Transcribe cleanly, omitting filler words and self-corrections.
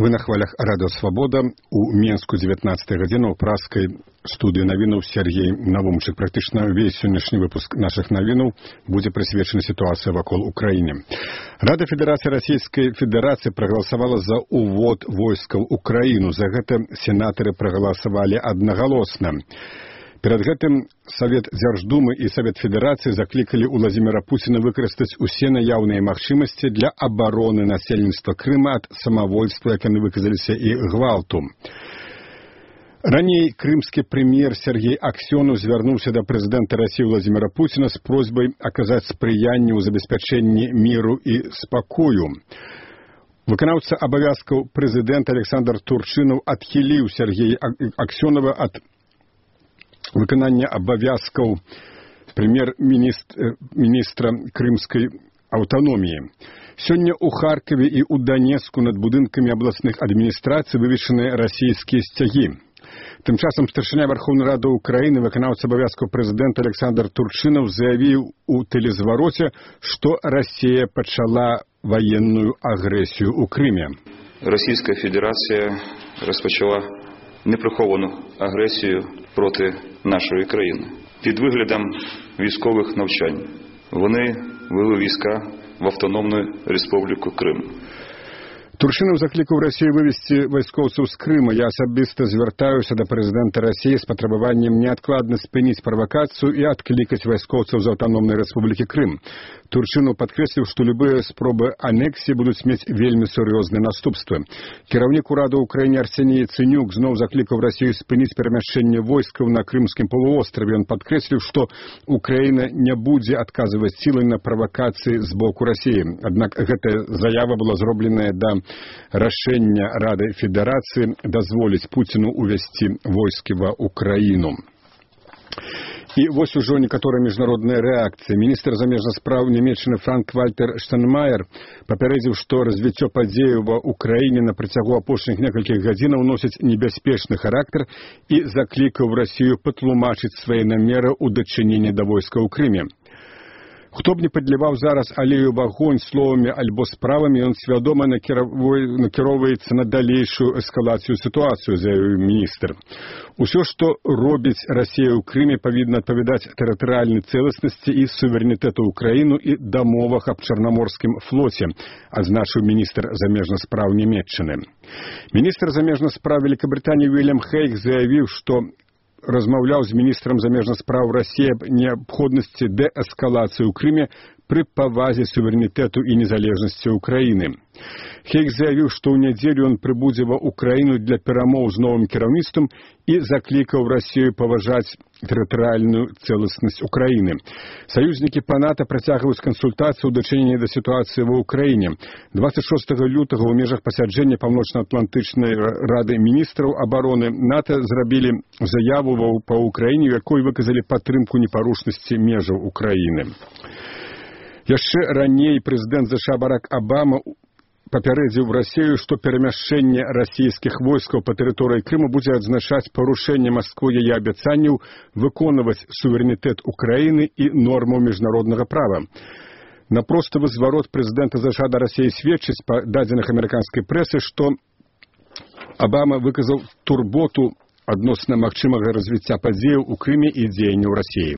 Вы на хвалях Радио Свобода. У Менску 19 гадзіна ў праскай студыі навінаў Сергей Навумчык. Практычна ўвесь сённяшні выпуск нашых навінаў будзе прысвечаны сітуацыі вакол Украіны. Рада Федэрацыі Расійскай Федэрацыі прагаласавала за увод войскаў у краіну. За гэта сенатары прагаласавалі аднагалосна. Перад гэтым Савет Дзярждумы і Савет Федэрацыі заклікалі Уладзіміра Пуціна выкарыстаць усе наяўныя магчымасці для абароны насельніцтва Крыма ад самавольства, як яны выказаліся, і гвалту. Раней крымскі прэм'ер Сергей Аксёнов звярнуўся да прэзідэнта Расіі Уладзіміра Пуціна з просьбай аказаць спрыянне ў забеспячэнні міру і спакою. Выканаўца абавязкаў прэзідэнта Александр Турчынаў адхіліў Сергея Аксёнова ад выканання абавязкаў прэм'ер-міністра крымскай аўтаноміі. Сёння ў Харкаве і ў Данецку над будынкамі абласных адміністрацый вывешаны расійскія сцягі. Тым часам старшыня Верховнай Рады Украіны, выканаўца абавязкаў прэзідэнта Александр Турчынаў заявіў у тэлезвароце, што Расія пачала ваенную агрэсію ў Крыме. Російська Федерація розпочала неприховану агресію проти нашої країни. Під виглядом військових навчань вони вели війська в Автономну Республіку Крим. Турчынаў заклікаў Расію вывесці вайскоўцаў з Крыма. Я асабіста звяртаюся да прэзідэнта Расіі з патрабаваннем неадкладна спыніць правакацыю і адклікаць вайскоўцаў з Аўтаномнай Рэспублікі Крым. Турчынаў падкрэсліў, што любыя спробы анексіі будуць мець вельмі сур'ёзныя наступствы. Кіраўнік урада ўкраіне Арсеній Яценюк зноў заклікаў Расію спыніць перамяшчэнне войскаў на Крымскім полуостраве. Ён падкрэсліў, што Украіна не будзе адказваць сілай на правакацыі з боку Расіі. Аднак гэтая заява была зробленая да рашэння Рады Федэрацыі дазволіць Пуціну увесці войскі ва Украіну. І вось ужо некаторая міжнародная рэакцыя. Міністр замежных спраў Нямецчыны Франк-Вальтер Штайнмаер папярэдзіў, што развіццё падзеяў ва Украіне на працягу апошніх некалькіх гадзінаў носіць небяспечны характар і заклікаў Расію патлумачыць свае намеры ў дачыненні да войска ў Крыме. Хто б не падліваў зараз алею в агонь словамі альбо справамі, ён свядома накіроўваецца на далейшую эскалацыю сітуацыю, заявіў міністр. Усё, што робіць Расія ў Крыме, павінна адпавядаць тэрытарыяльнай цэласнасці і суверэнітэту ўкраіну і дамовах аб Чарнаморскім флоце, адзначыў міністр замежных спраў Нямецчыны. Міністр замежных спраў Великабрытаніі Уильям Хейг заявіў, што размаўляў з міністрам замежных спраў Расіі аб неабходнасці дээскалацыі ў Крыме пры павазе суверэнітэту і незалежнасці Украіны. Хейг заявіў, што ў нядзелю ён прыбудзе ва Украіну для перамоў з новым кіраўніцтвам і заклікаў Расію паважаць тэрытарыяльную цэласнасць Украіны. Саюзнікі па НАТО працягваюць кансультацыі ў дачыненні да сітуацыі ва Украіне. 26 лютага ў межах пасяджэння Паўночна-Атлантычнай Рады міністраў абароны НАТО зрабілі заяву па Украіне, у якой выказалі падтрымку непарушнасці межаў Украіны. Яшчэ раней прэзідэнт США Барак Абама папярэдзіў Расію, што перамяшчэнне расійскіх войскаў па тэрыторыі Крыму будзе адзначаць парушэнне Масквой яе абяцанняў выконваць суверэнітэт Украіны і нормаў міжнароднага права. На просты зварот прэзідэнта США да Расіі сведчыць па дадзеных амерыканскай прэсы, што Абама выказаў турботу адносна магчымага развіцця падзеяў у Крыме і дзеянняў Расіі.